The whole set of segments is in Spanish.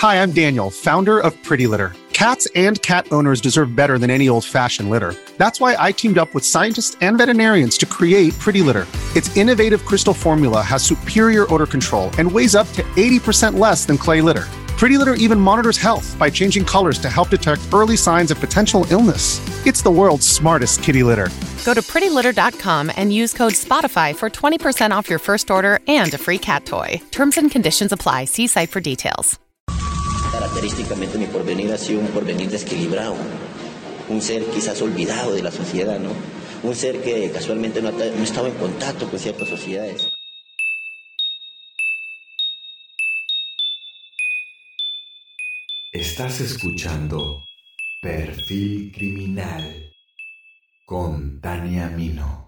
Hi, I'm Daniel, founder of Pretty Litter. Cats and cat owners deserve better than any old-fashioned litter. That's why I teamed up with scientists and veterinarians to create Pretty Litter. Its innovative crystal formula has superior odor control and weighs up to 80% less than clay litter. Pretty Litter even monitors health by changing colors to help detect early signs of potential illness. It's the world's smartest kitty litter. Go to prettylitter.com and use code SPOTIFY for 20% off your first order and a free cat toy. Terms and conditions apply. See site for details. Característicamente mi porvenir ha sido un porvenir desequilibrado, un ser quizás olvidado de la sociedad, ¿no? Un ser que casualmente no estaba en contacto con ciertas sociedades. Estás escuchando Perfil Criminal con Tania Mino.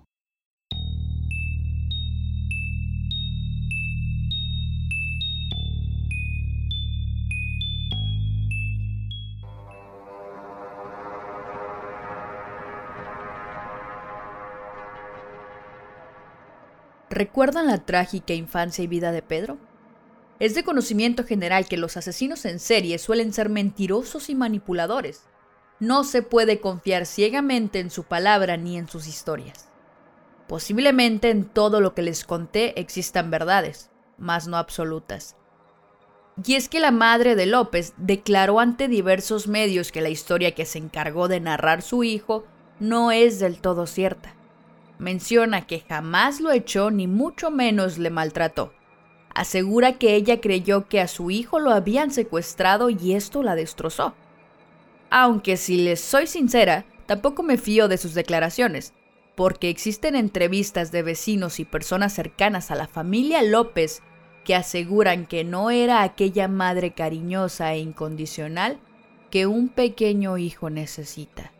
¿Recuerdan la trágica infancia y vida de Pedro? Es de conocimiento general que los asesinos en serie suelen ser mentirosos y manipuladores. No se puede confiar ciegamente en su palabra ni en sus historias. Posiblemente en todo lo que les conté existan verdades, mas no absolutas. Y es que la madre de López declaró ante diversos medios que la historia que se encargó de narrar su hijo no es del todo cierta. Menciona que jamás lo echó ni mucho menos le maltrató. Asegura que ella creyó que a su hijo lo habían secuestrado y esto la destrozó. Aunque si les soy sincera, tampoco me fío de sus declaraciones, porque existen entrevistas de vecinos y personas cercanas a la familia López que aseguran que no era aquella madre cariñosa e incondicional que un pequeño hijo necesita.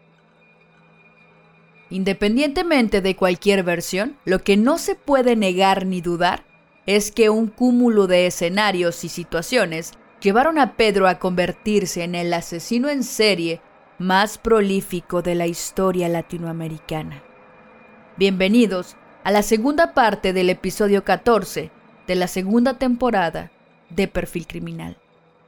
Independientemente de cualquier versión, lo que no se puede negar ni dudar es que un cúmulo de escenarios y situaciones llevaron a Pedro a convertirse en el asesino en serie más prolífico de la historia latinoamericana. Bienvenidos a la segunda parte del episodio 14 de la segunda temporada de Perfil Criminal.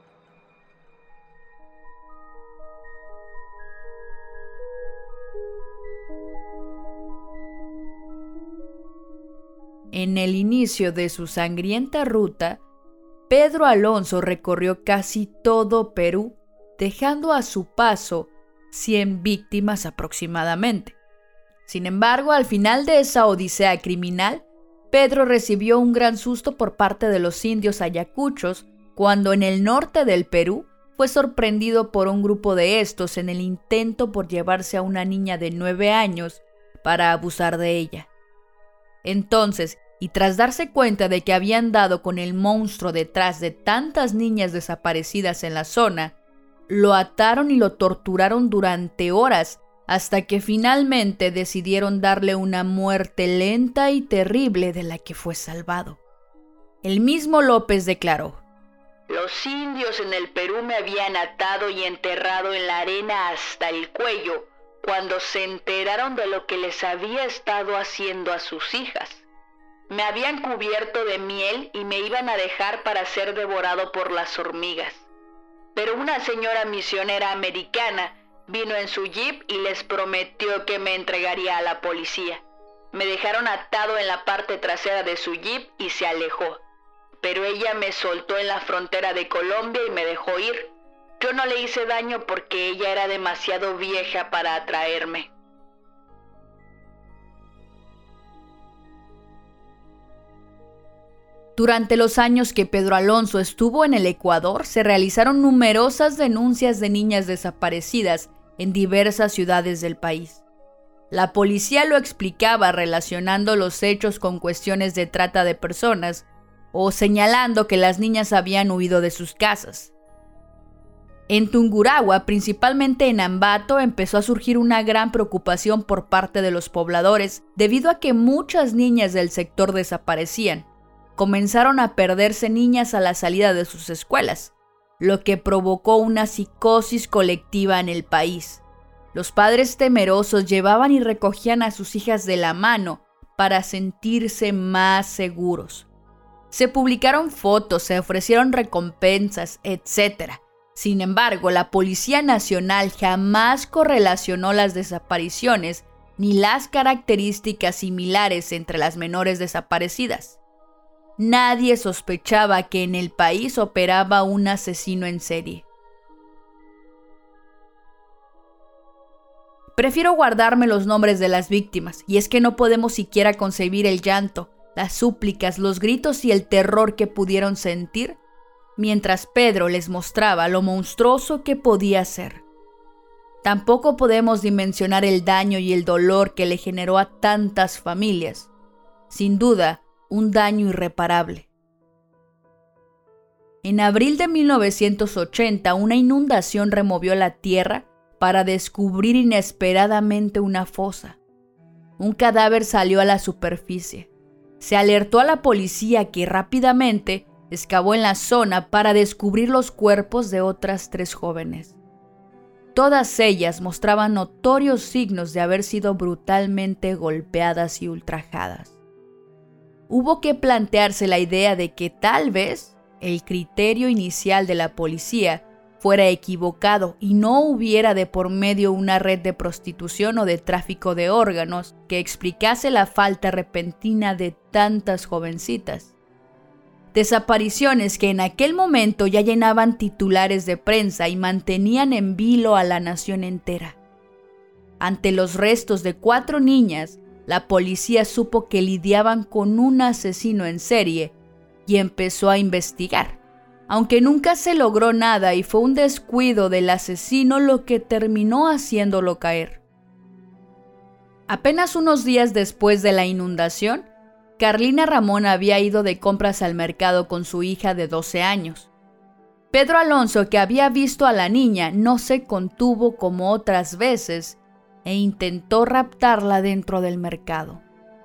En el inicio de su sangrienta ruta, Pedro Alonso recorrió casi todo Perú, dejando a su paso 100 víctimas aproximadamente. Sin embargo, al final de esa odisea criminal, Pedro recibió un gran susto por parte de los indios ayacuchos cuando en el norte del Perú fue sorprendido por un grupo de estos en el intento por llevarse a una niña de 9 años para abusar de ella. Entonces, y tras darse cuenta de que habían dado con el monstruo detrás de tantas niñas desaparecidas en la zona, lo ataron y lo torturaron durante horas hasta que finalmente decidieron darle una muerte lenta y terrible de la que fue salvado. El mismo López declaró: Los indios en el Perú me habían atado y enterrado en la arena hasta el cuello cuando se enteraron de lo que les había estado haciendo a sus hijas. Me habían cubierto de miel y me iban a dejar para ser devorado por las hormigas. Pero una señora misionera americana vino en su jeep y les prometió que me entregaría a la policía. Me dejaron atado en la parte trasera de su jeep y se alejó. Pero ella me soltó en la frontera de Colombia y me dejó ir. Yo no le hice daño porque ella era demasiado vieja para atraerme. Durante los años que Pedro Alonso estuvo en el Ecuador, se realizaron numerosas denuncias de niñas desaparecidas en diversas ciudades del país. La policía lo explicaba relacionando los hechos con cuestiones de trata de personas o señalando que las niñas habían huido de sus casas. En Tungurahua, principalmente en Ambato, empezó a surgir una gran preocupación por parte de los pobladores debido a que muchas niñas del sector desaparecían. Comenzaron a perderse niñas a la salida de sus escuelas, lo que provocó una psicosis colectiva en el país. Los padres temerosos llevaban y recogían a sus hijas de la mano para sentirse más seguros. Se publicaron fotos, se ofrecieron recompensas, etc. Sin embargo, la Policía Nacional jamás correlacionó las desapariciones ni las características similares entre las menores desaparecidas. Nadie sospechaba que en el país operaba un asesino en serie. Prefiero guardarme los nombres de las víctimas, y es que no podemos siquiera concebir el llanto, las súplicas, los gritos y el terror que pudieron sentir mientras Pedro les mostraba lo monstruoso que podía ser. Tampoco podemos dimensionar el daño y el dolor que le generó a tantas familias. Sin duda, un daño irreparable. En abril de 1980, una inundación removió la tierra para descubrir inesperadamente una fosa. Un cadáver salió a la superficie. Se alertó a la policía, que rápidamente excavó en la zona para descubrir los cuerpos de otras 3 jóvenes. Todas ellas mostraban notorios signos de haber sido brutalmente golpeadas y ultrajadas. Hubo que plantearse la idea de que tal vez el criterio inicial de la policía fuera equivocado y no hubiera de por medio una red de prostitución o de tráfico de órganos que explicase la falta repentina de tantas jovencitas. Desapariciones que en aquel momento ya llenaban titulares de prensa y mantenían en vilo a la nación entera. Ante los restos de 4 niñas, la policía supo que lidiaban con un asesino en serie y empezó a investigar, aunque nunca se logró nada y fue un descuido del asesino lo que terminó haciéndolo caer. Apenas unos días después de la inundación, Carlina Ramón había ido de compras al mercado con su hija de 12 años. Pedro Alonso, que había visto a la niña, no se contuvo como otras veces e intentó raptarla dentro del mercado.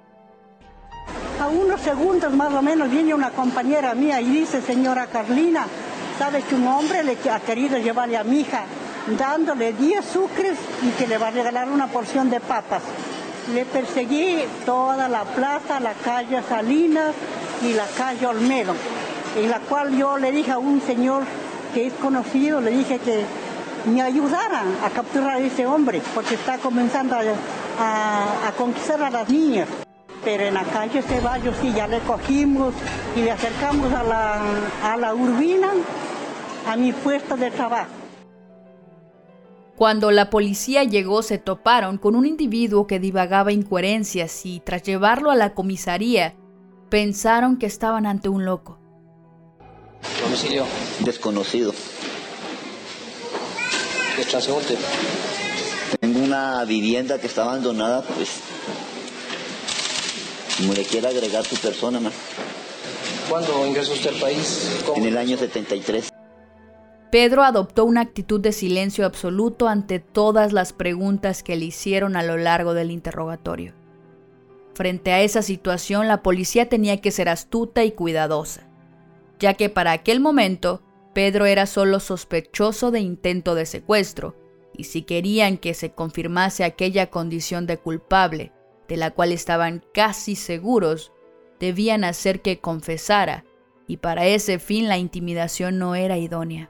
A unos segundos más o menos viene una compañera mía y dice: señora Carlina, ¿sabe que un hombre le ha querido llevarle a mi hija dándole 10 sucres y que le va a regalar una porción de papas? Le perseguí toda la plaza, la calle Salinas y la calle Olmedo, en la cual yo le dije a un señor que es conocido, le dije que me ayudaran a capturar a ese hombre, porque está comenzando a conquistar a las niñas. Pero en la calle Ceballos sí, ya le cogimos y le acercamos a la Urbina, a mi puesto de trabajo. Cuando la policía llegó, se toparon con un individuo que divagaba incoherencias y, tras llevarlo a la comisaría, pensaron que estaban ante un loco. ¿Domicilio? Desconocido. ¿Qué transeúnte? Tengo una vivienda que está abandonada, pues, como le quiera agregar su persona, man. ¿Cuándo ingresó usted al país? En el año 73. Pedro adoptó una actitud de silencio absoluto ante todas las preguntas que le hicieron a lo largo del interrogatorio. Frente a esa situación, la policía tenía que ser astuta y cuidadosa, ya que para aquel momento Pedro era solo sospechoso de intento de secuestro, y si querían que se confirmase aquella condición de culpable, de la cual estaban casi seguros, debían hacer que confesara, y para ese fin la intimidación no era idónea.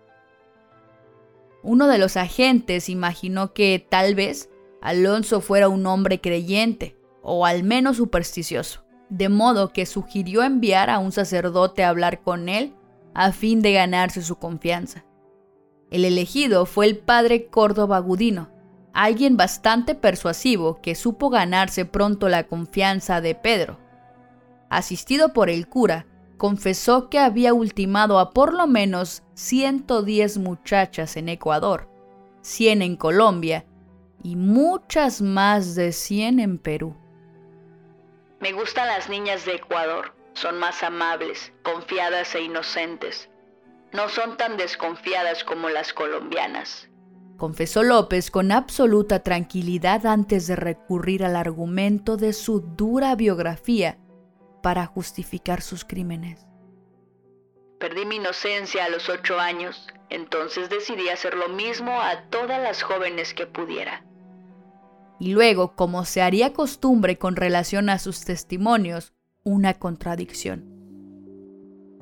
Uno de los agentes imaginó que tal vez Alonso fuera un hombre creyente, o al menos supersticioso, de modo que sugirió enviar a un sacerdote a hablar con él a fin de ganarse su confianza. El elegido fue el padre Córdoba Gudino, alguien bastante persuasivo que supo ganarse pronto la confianza de Pedro. Asistido por el cura, confesó que había ultimado a por lo menos 110 muchachas en Ecuador, 100 en Colombia y muchas más de 100 en Perú. Me gustan las niñas de Ecuador. Son más amables, confiadas e inocentes. No son tan desconfiadas como las colombianas, confesó López con absoluta tranquilidad antes de recurrir al argumento de su dura biografía para justificar sus crímenes. Perdí mi inocencia a los 8 años, entonces decidí hacer lo mismo a todas las jóvenes que pudiera. Y luego, como se haría costumbre con relación a sus testimonios, una contradicción.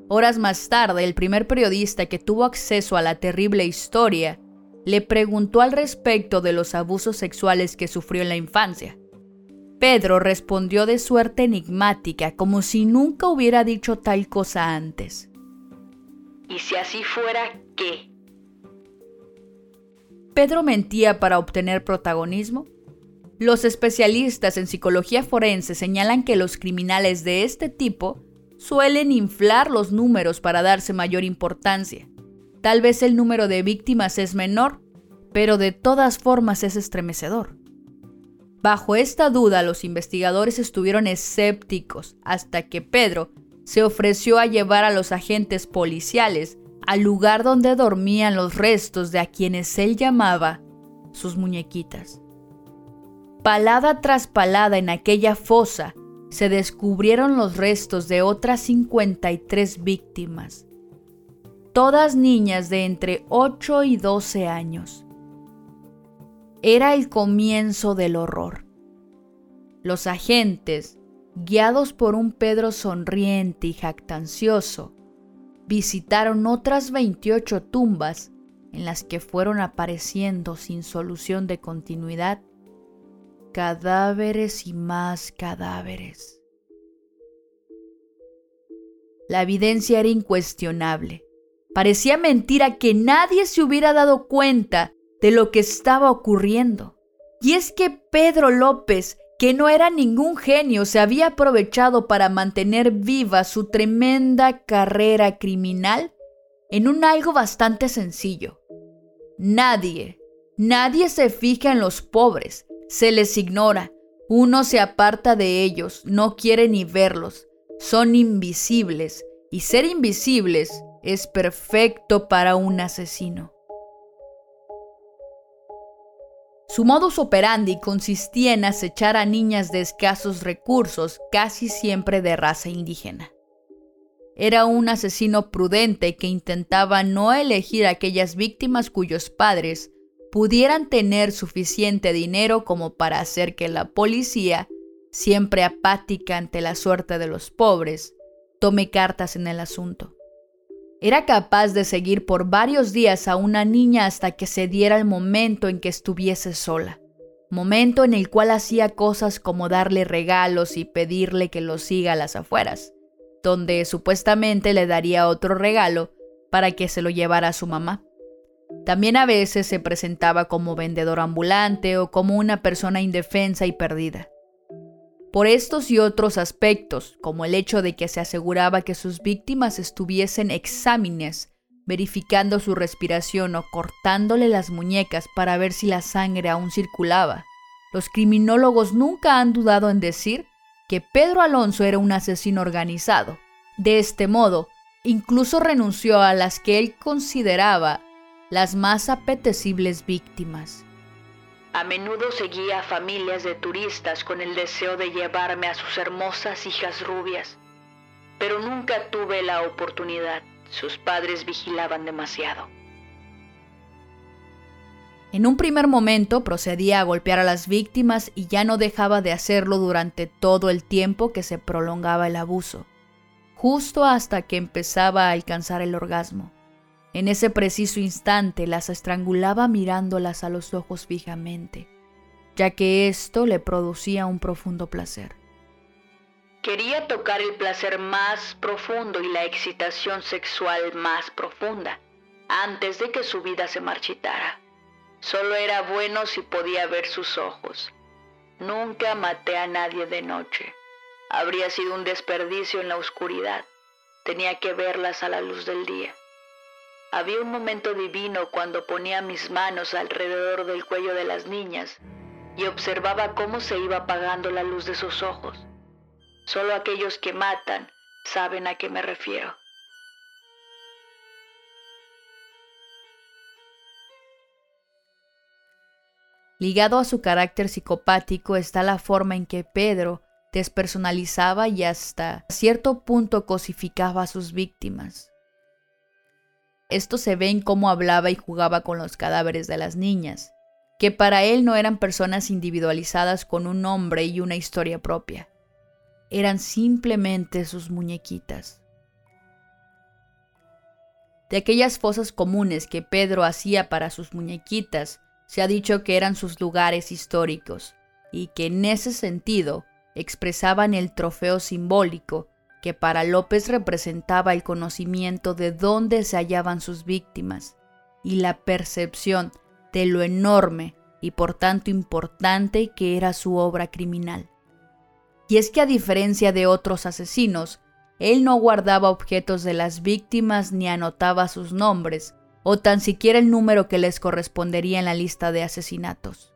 Horas más tarde, el primer periodista que tuvo acceso a la terrible historia le preguntó al respecto de los abusos sexuales que sufrió en la infancia. Pedro respondió de suerte enigmática, como si nunca hubiera dicho tal cosa antes. ¿Y si así fuera, qué? ¿Pedro mentía para obtener protagonismo? Los especialistas en psicología forense señalan que los criminales de este tipo suelen inflar los números para darse mayor importancia. Tal vez el número de víctimas es menor, pero de todas formas es estremecedor. Bajo esta duda, los investigadores estuvieron escépticos hasta que Pedro se ofreció a llevar a los agentes policiales al lugar donde dormían los restos de a quienes él llamaba sus muñequitas. Palada tras palada en aquella fosa se descubrieron los restos de otras 53 víctimas, todas niñas de entre 8 y 12 años. Era el comienzo del horror. Los agentes, guiados por un Pedro sonriente y jactancioso, visitaron otras 28 tumbas en las que fueron apareciendo sin solución de continuidad cadáveres y más cadáveres. La evidencia era incuestionable. Parecía mentira que nadie se hubiera dado cuenta de lo que estaba ocurriendo. Y es que Pedro López, que no era ningún genio, se había aprovechado para mantener viva su tremenda carrera criminal en un algo bastante sencillo. Nadie se fija en los pobres, se les ignora, uno se aparta de ellos, no quiere ni verlos, son invisibles, y ser invisibles es perfecto para un asesino. Su modus operandi consistía en acechar a niñas de escasos recursos, casi siempre de raza indígena. Era un asesino prudente que intentaba no elegir a aquellas víctimas cuyos padres pudieran tener suficiente dinero como para hacer que la policía, siempre apática ante la suerte de los pobres, tome cartas en el asunto. Era capaz de seguir por varios días a una niña hasta que se diera el momento en que estuviese sola, momento en el cual hacía cosas como darle regalos y pedirle que lo siga a las afueras, donde supuestamente le daría otro regalo para que se lo llevara a su mamá. También a veces se presentaba como vendedor ambulante o como una persona indefensa y perdida. Por estos y otros aspectos, como el hecho de que se aseguraba que sus víctimas estuviesen exámenes, verificando su respiración o cortándole las muñecas para ver si la sangre aún circulaba, los criminólogos nunca han dudado en decir que Pedro Alonso era un asesino organizado. De este modo, incluso renunció a las que él consideraba las más apetecibles víctimas. A menudo seguía a familias de turistas con el deseo de llevarme a sus hermosas hijas rubias, pero nunca tuve la oportunidad. Sus padres vigilaban demasiado. En un primer momento procedía a golpear a las víctimas y ya no dejaba de hacerlo durante todo el tiempo que se prolongaba el abuso, justo hasta que empezaba a alcanzar el orgasmo. En ese preciso instante las estrangulaba mirándolas a los ojos fijamente, ya que esto le producía un profundo placer. Quería tocar el placer más profundo y la excitación sexual más profunda, antes de que su vida se marchitara. Solo era bueno si podía ver sus ojos. Nunca maté a nadie de noche. Habría sido un desperdicio en la oscuridad. Tenía que verlas a la luz del día. Había un momento divino cuando ponía mis manos alrededor del cuello de las niñas y observaba cómo se iba apagando la luz de sus ojos. Solo aquellos que matan saben a qué me refiero. Ligado a su carácter psicopático está la forma en que Pedro despersonalizaba y hasta cierto punto cosificaba a sus víctimas. Esto se ve en cómo hablaba y jugaba con los cadáveres de las niñas, que para él no eran personas individualizadas con un nombre y una historia propia. Eran simplemente sus muñequitas. De aquellas fosas comunes que Pedro hacía para sus muñequitas, se ha dicho que eran sus lugares históricos y que en ese sentido expresaban el trofeo simbólico que para López representaba el conocimiento de dónde se hallaban sus víctimas y la percepción de lo enorme y por tanto importante que era su obra criminal. Y es que a diferencia de otros asesinos, él no guardaba objetos de las víctimas ni anotaba sus nombres, o tan siquiera el número que les correspondería en la lista de asesinatos.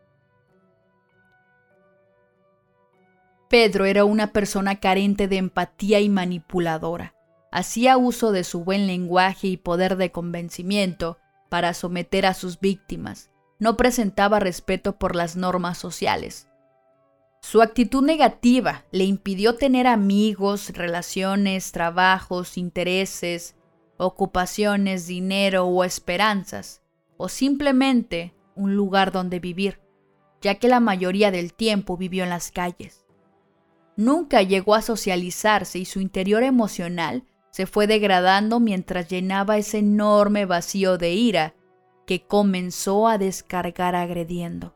Pedro era una persona carente de empatía y manipuladora. Hacía uso de su buen lenguaje y poder de convencimiento para someter a sus víctimas. No presentaba respeto por las normas sociales. Su actitud negativa le impidió tener amigos, relaciones, trabajos, intereses, ocupaciones, dinero o esperanzas, o simplemente un lugar donde vivir, ya que la mayoría del tiempo vivió en las calles. Nunca llegó a socializarse y su interior emocional se fue degradando mientras llenaba ese enorme vacío de ira que comenzó a descargar agrediendo.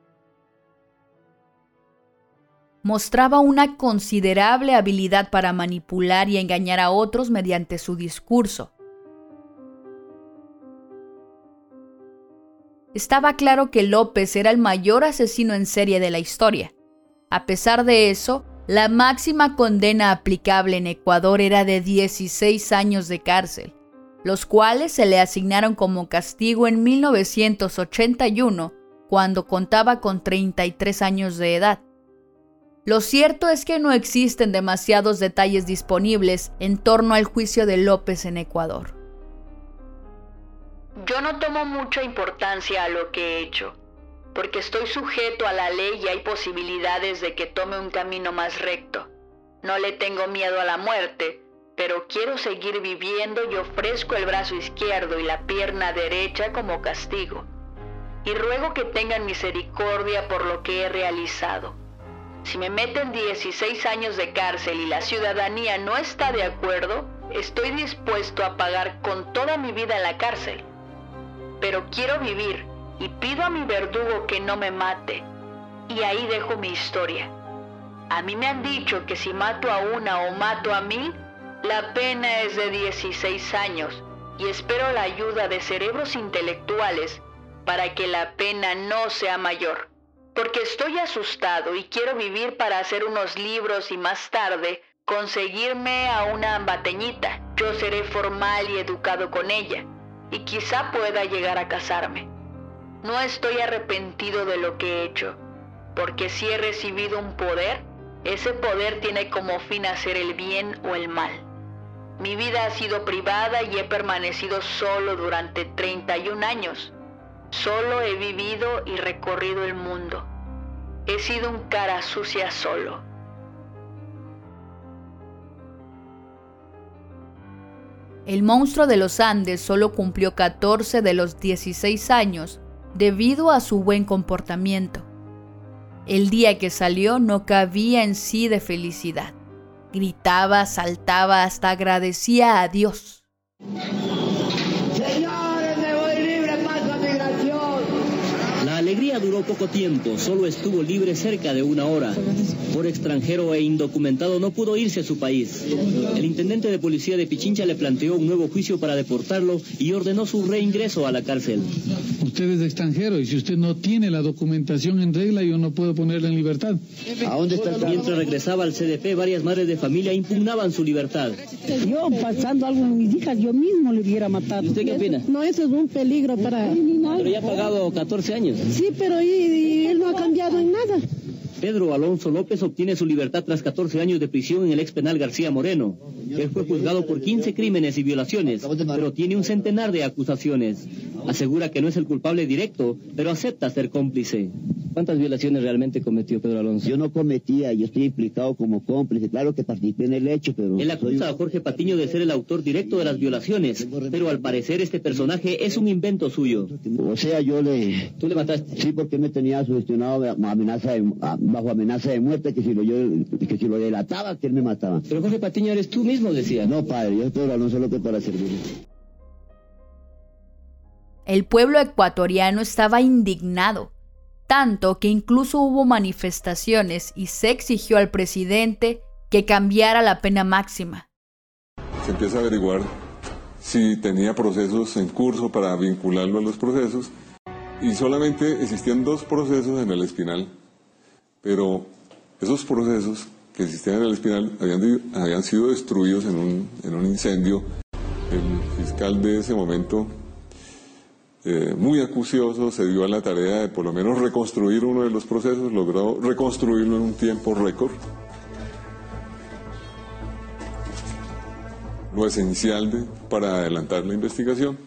Mostraba una considerable habilidad para manipular y engañar a otros mediante su discurso. Estaba claro que López era el mayor asesino en serie de la historia. A pesar de eso, la máxima condena aplicable en Ecuador era de 16 años de cárcel, los cuales se le asignaron como castigo en 1981, cuando contaba con 33 años de edad. Lo cierto es que no existen demasiados detalles disponibles en torno al juicio de López en Ecuador. Yo no tomo mucha importancia a lo que he hecho, porque estoy sujeto a la ley y hay posibilidades de que tome un camino más recto. No le tengo miedo a la muerte, pero quiero seguir viviendo y ofrezco el brazo izquierdo y la pierna derecha como castigo. Y ruego que tengan misericordia por lo que he realizado. Si me meten 16 años de cárcel y la ciudadanía no está de acuerdo, estoy dispuesto a pagar con toda mi vida en la cárcel. Pero quiero vivir y pido a mi verdugo que no me mate. Y ahí dejo mi historia. A mí me han dicho que si mato a una o mato a 1000, la pena es de 16 años y espero la ayuda de cerebros intelectuales para que la pena no sea mayor. Porque estoy asustado y quiero vivir para hacer unos libros y más tarde conseguirme a una ambateñita. Yo seré formal y educado con ella y quizá pueda llegar a casarme. No estoy arrepentido de lo que he hecho, porque si he recibido un poder, ese poder tiene como fin hacer el bien o el mal. Mi vida ha sido privada y he permanecido solo durante 31 años. Solo he vivido y recorrido el mundo. He sido un cara sucia solo. El monstruo de los Andes solo cumplió 14 de los 16 años debido a su buen comportamiento. El día que salió no cabía en sí de felicidad. Gritaba, saltaba, hasta agradecía a Dios. La alegría duró poco tiempo, solo estuvo libre cerca de 1 hora. Por extranjero e indocumentado no pudo irse a su país. El intendente de policía de Pichincha le planteó un nuevo juicio para deportarlo y ordenó su reingreso a la cárcel. Usted es extranjero y si usted no tiene la documentación en regla, yo no puedo ponerla en libertad. ¿A dónde está? Mientras regresaba al CDP, varias madres de familia impugnaban su libertad. Yo, pasando algo con mis hijas, yo mismo le hubiera matado. ¿Usted qué opina? No, eso es un peligro para... Pero ya ha pagado 14 años. Sí, pero y él no ha cambiado en nada. Pedro Alonso López obtiene su libertad tras 14 años de prisión en el ex penal García Moreno. Él fue juzgado por 15 crímenes y violaciones, pero tiene un centenar de acusaciones. Asegura que no es el culpable directo, pero acepta ser cómplice. ¿Cuántas violaciones realmente cometió Pedro Alonso? Yo no cometía, yo estoy implicado como cómplice. Claro que participé en el hecho, pero... Él acusa a Jorge Patiño de ser el autor directo de las violaciones, pero al parecer este personaje es un invento suyo. O sea, yo le... ¿Tú le mataste? Sí, porque me tenía sugestionado bajo amenaza de muerte, que si lo delataba, que él me mataba. Pero Jorge Patiño eres tú mismo, decía. No, padre, yo soy Pedro Alonso López para servir. El pueblo ecuatoriano estaba indignado, tanto que incluso hubo manifestaciones y se exigió al presidente que cambiara la pena máxima. Se empieza a averiguar si tenía procesos en curso para vincularlo a los procesos, y solamente existían 2 procesos en el Espinal, pero esos procesos que existían en el Espinal habían sido destruidos en un incendio. El fiscal de ese momento, muy acucioso, se dio a la tarea de por lo menos reconstruir uno de los procesos, logró reconstruirlo en un tiempo récord. Lo esencial para adelantar la investigación,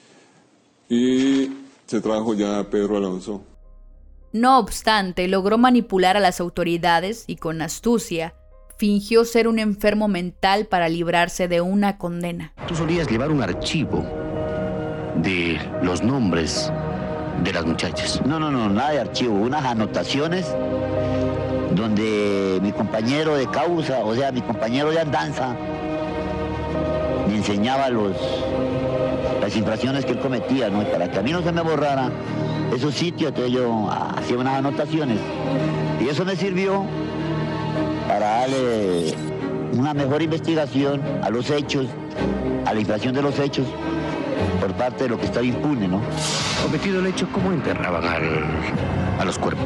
y se trajo ya a Pedro Alonso. No obstante, logró manipular a las autoridades y con astucia fingió ser un enfermo mental para librarse de una condena. Tú solías llevar un archivo de los nombres de las muchachas. No, nada de archivo, unas anotaciones donde mi compañero de causa, o sea, mi compañero de andanza, me enseñaba las infracciones que él cometía, ¿no? Para que a mí no se me borrara esos sitios, entonces yo hacía unas anotaciones. Y eso me sirvió para darle una mejor investigación a los hechos, a la infracción de los hechos, por parte de lo que estaba impune, ¿no? Cometido el hecho, ¿cómo enterraban a los cuerpos?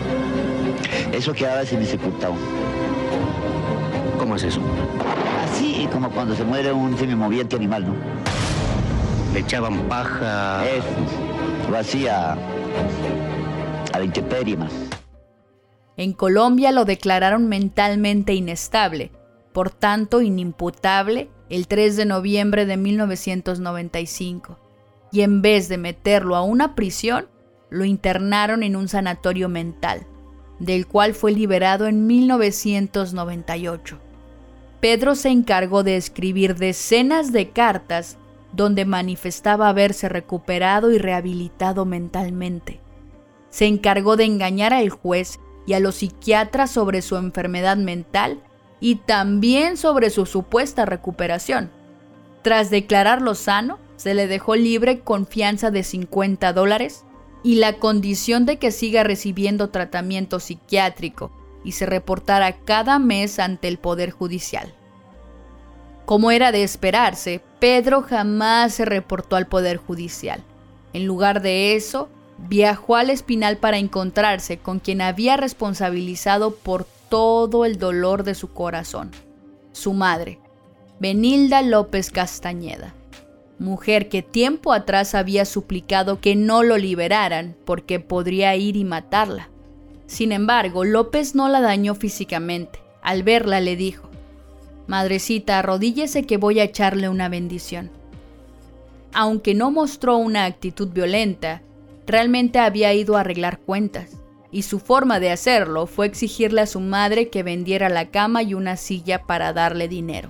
Eso quedaba semi-sepultado. ¿Cómo es eso? Así como cuando se muere un semimoviente animal, ¿no? Le echaban paja. Eso, lo hacía a la intemperie más. En Colombia lo declararon mentalmente inestable, por tanto inimputable, el 3 de noviembre de 1995. Y en vez de meterlo a una prisión, lo internaron en un sanatorio mental, del cual fue liberado en 1998. Pedro se encargó de escribir decenas de cartas donde manifestaba haberse recuperado y rehabilitado mentalmente. Se encargó de engañar al juez y a los psiquiatras sobre su enfermedad mental y también sobre su supuesta recuperación. Tras declararlo sano, se le dejó libre con fianza de $50 y la condición de que siga recibiendo tratamiento psiquiátrico y se reportara cada mes ante el Poder Judicial. Como era de esperarse, Pedro jamás se reportó al Poder Judicial. En lugar de eso, viajó al Espinal para encontrarse con quien había responsabilizado por todo el dolor de su corazón, su madre, Benilda López Castañeda, mujer que tiempo atrás había suplicado que no lo liberaran porque podría ir y matarla. Sin embargo, López no la dañó físicamente. Al verla le dijo: «Madrecita, arrodíllese que voy a echarle una bendición». Aunque no mostró una actitud violenta, realmente había ido a arreglar cuentas, y su forma de hacerlo fue exigirle a su madre que vendiera la cama y una silla para darle dinero.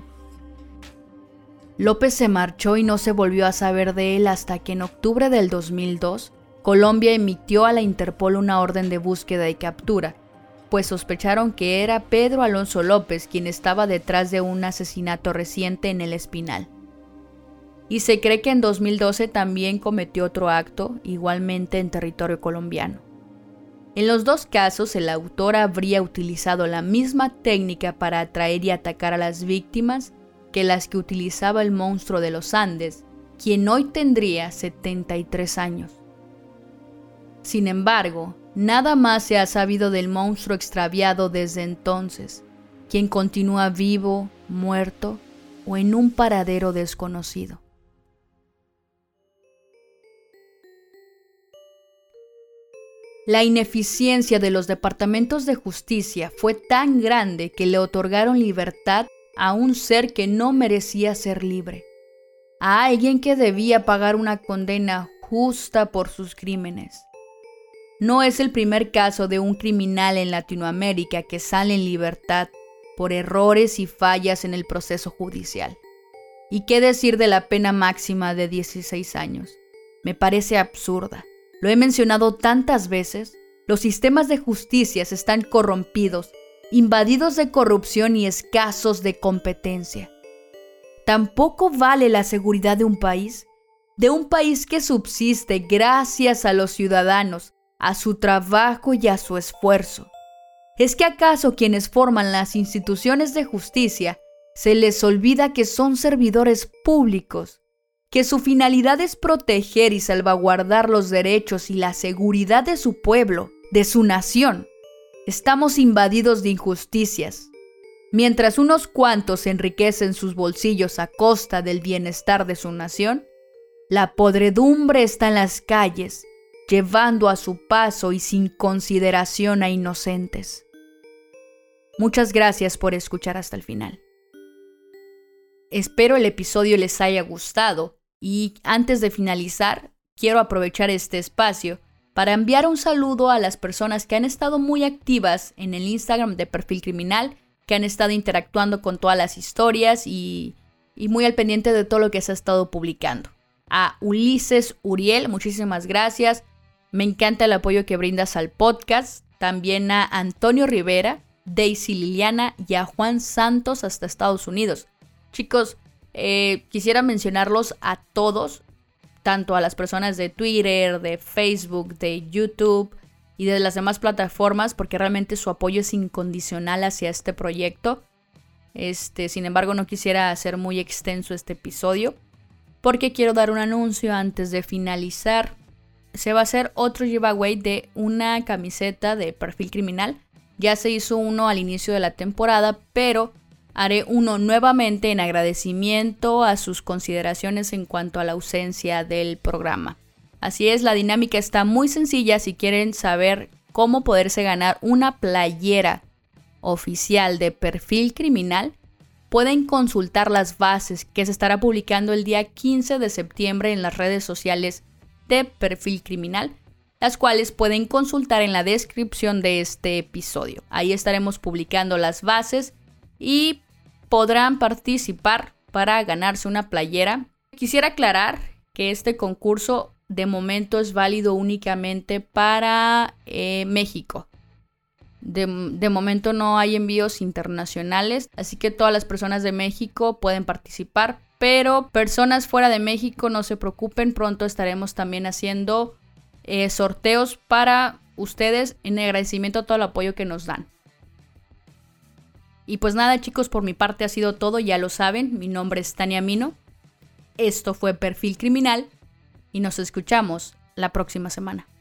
López se marchó y no se volvió a saber de él hasta que en octubre del 2002, Colombia emitió a la Interpol una orden de búsqueda y captura, pues sospecharon que era Pedro Alonso López quien estaba detrás de un asesinato reciente en el Espinal. Y se cree que en 2012 también cometió otro acto, igualmente en territorio colombiano. En los 2 casos, el autor habría utilizado la misma técnica para atraer y atacar a las víctimas que las que utilizaba el monstruo de los Andes, quien hoy tendría 73 años. Sin embargo, nada más se ha sabido del monstruo extraviado desde entonces, quien continúa vivo, muerto o en un paradero desconocido. La ineficiencia de los departamentos de justicia fue tan grande que le otorgaron libertad a un ser que no merecía ser libre, a alguien que debía pagar una condena justa por sus crímenes. No es el primer caso de un criminal en Latinoamérica que sale en libertad por errores y fallas en el proceso judicial. ¿Y qué decir de la pena máxima de 16 años? Me parece absurda. Lo he mencionado tantas veces. Los sistemas de justicia están corrompidos, invadidos de corrupción y escasos de competencia. ¿Tampoco vale la seguridad de un país? de un país que subsiste gracias a los ciudadanos, a su trabajo y a su esfuerzo. ¿Es que acaso quienes forman las instituciones de justicia se les olvida que son servidores públicos, que su finalidad es proteger y salvaguardar los derechos y la seguridad de su pueblo, de su nación? Estamos invadidos de injusticias. Mientras unos cuantos enriquecen sus bolsillos a costa del bienestar de su nación, la podredumbre está en las calles, llevando a su paso y sin consideración a inocentes. Muchas gracias por escuchar hasta el final. Espero el episodio les haya gustado y antes de finalizar, quiero aprovechar este espacio para enviar un saludo a las personas que han estado muy activas en el Instagram de Perfil Criminal, que han estado interactuando con todas las historias y muy al pendiente de todo lo que se ha estado publicando. A Ulises Uriel, muchísimas gracias. Me encanta el apoyo que brindas al podcast. También a Antonio Rivera, Daisy Liliana y a Juan Santos hasta Estados Unidos. Chicos, quisiera mencionarlos a todos, tanto a las personas de Twitter, de Facebook, de YouTube y de las demás plataformas, porque realmente su apoyo es incondicional hacia este proyecto. Sin embargo, no quisiera hacer muy extenso este episodio, porque quiero dar un anuncio antes de finalizar. Se va a hacer otro giveaway de una camiseta de Perfil Criminal. Ya se hizo uno al inicio de la temporada, pero haré uno nuevamente en agradecimiento a sus consideraciones en cuanto a la ausencia del programa. Así es, la dinámica está muy sencilla. Si quieren saber cómo poderse ganar una playera oficial de Perfil Criminal, pueden consultar las bases que se estará publicando el día 15 de septiembre en las redes sociales de Perfil Criminal, las cuales pueden consultar en la descripción de este episodio. Ahí estaremos publicando las bases y podrán participar para ganarse una playera. Quisiera aclarar que este concurso de momento es válido únicamente para México. De momento no hay envíos internacionales, así que todas las personas de México pueden participar, pero personas fuera de México no se preocupen, pronto estaremos también haciendo sorteos para ustedes en agradecimiento a todo el apoyo que nos dan. Y pues nada, chicos, por mi parte ha sido todo, ya lo saben, mi nombre es Tania Mino, esto fue Perfil Criminal y nos escuchamos la próxima semana.